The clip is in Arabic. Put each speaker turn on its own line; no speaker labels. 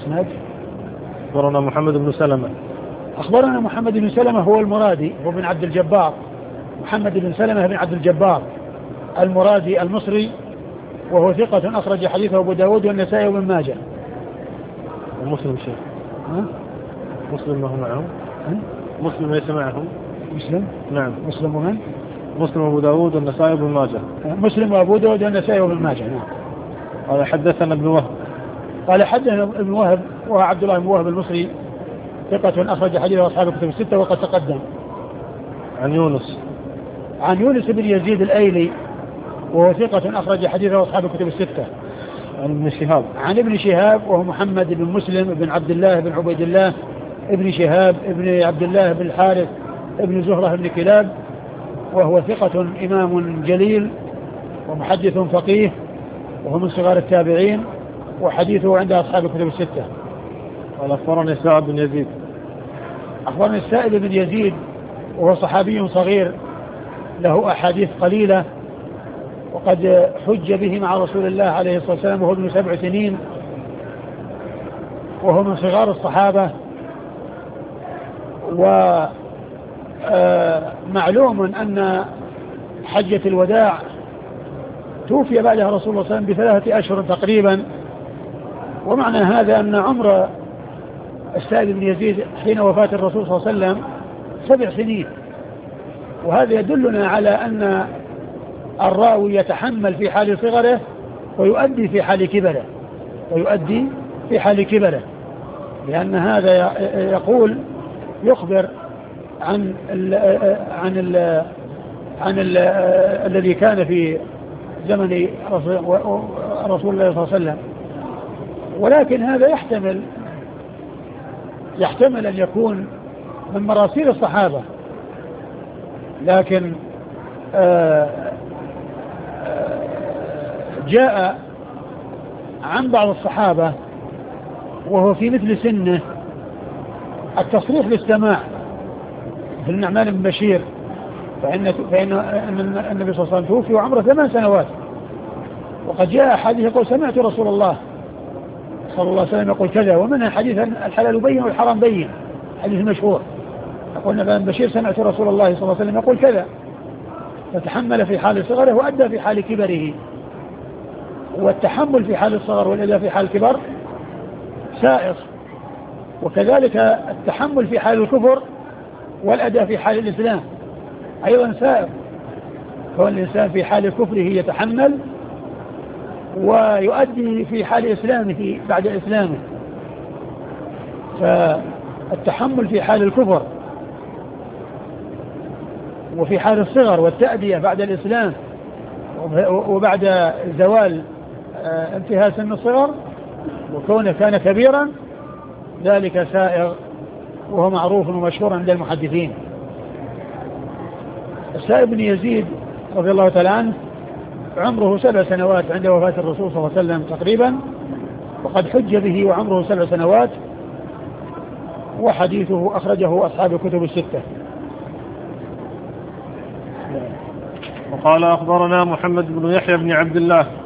الإسناد.
أخبرنا محمد بن سلمة.
أخبرنا محمد بن سلمة هو المرادي، هو بن عبد الجبار، محمد بن سلمة بن عبد الجبار المرادي المصري، وهو ثقة أخرج حديثه أبو داود والنسائي وابن ماجه.
ومسلم شيخ. مسلم ما هو معهم؟ مسلم ليس معهم.
مسلم؟
نعم.
مسلم ومن؟
مسلم وابو داود والنسائي وابن ماجه.
مسلم وابو داود والنسائي وابن ماجه. نعم.
قال حدثنا ابن وهب.
قال حدثنا ابن وهب وعبد الله بن وهب المصري ثقة أخرج حديثه أصحاب الكتب الستة وقد تقدم.
عن يونس.
عن يونس بن يزيد الأيلي وهو ثقة أخرج حديثه أصحاب الكتب الستة.
عن ابن شهاب.
عن ابن شهاب وهو محمد بن مسلم بن عبد الله بن عبيد الله ابن شهاب ابن عبد الله بن الحارث ابن زهرة بن كلاب، وهو ثقة إمام جليل ومحدث فقيه، وهو من صغار التابعين، وحديثه عند أصحاب الكتب الستة.
قال أخبرني سعد بن يزيد.
أخبرني السائب بن يزيد وهو صحابي صغير له أحاديث قليلة، وقد حج به مع رسول الله عليه الصلاة والسلام وهو ابن 7 سنين، وهو من صغار الصحابة. ومعلوم أن حجة الوداع توفي بعدها رسول الله صلى الله عليه وسلم ب3 أشهر تقريبا، ومعنى هذا أن عمر السائب بن يزيد حين وفاة الرسول صلى الله عليه وسلم 7 سنين، وهذا يدلنا على أن الراوي يتحمل في حال صغره ويؤدي في حال كبره، لأن هذا يخبر عن الذي كان في زمن رسول الله صلى الله عليه وسلم. ولكن هذا يحتمل أن يكون من مراسيل الصحابة، لكن جاء عن بعض الصحابة وهو في مثل سنه التصريح بالسماع في النعمان بن بشير، فإن النبي صلى الله عليه وسلم توفي وعمره 8 سنوات، وقد جاء حديث يقول سمعت رسول الله صلى الله عليه وسلم يقول كذا، ومنها حديث الحلال بين والحرام بين، حديث مشهور يقول النعمان بن بشير سمعت رسول الله صلى الله عليه وسلم يقول كذا، فتحمل في حال صغره وأدى في حال كبره. والتحمل في حال الصغر والأداء في حال الكبر سائغ، وكذلك التحمل في حال الكفر والأداء في حال الإسلام أيضا سائغ، فهو الإنسان في حال كفره يتحمل ويؤدي في حال إسلامه بعد إسلامه. فالتحمل في حال الكفر وفي حال الصغر والتأدية بعد الإسلام وبعد زوال انتهاء سن الصغر وكونه كان كبيرا، ذلك سائغ وهو معروف ومشهور عند المحدثين. السائب بن يزيد رضي الله تعالى عنه عمره 7 سنوات عند وفاة الرسول صلى الله عليه وسلم تقريبا، وقد حج به وعمره 7 سنوات، وحديثه أخرجه أصحاب الكتب الستة.
وقال أخبرنا محمد بن يحيى بن عبد الله.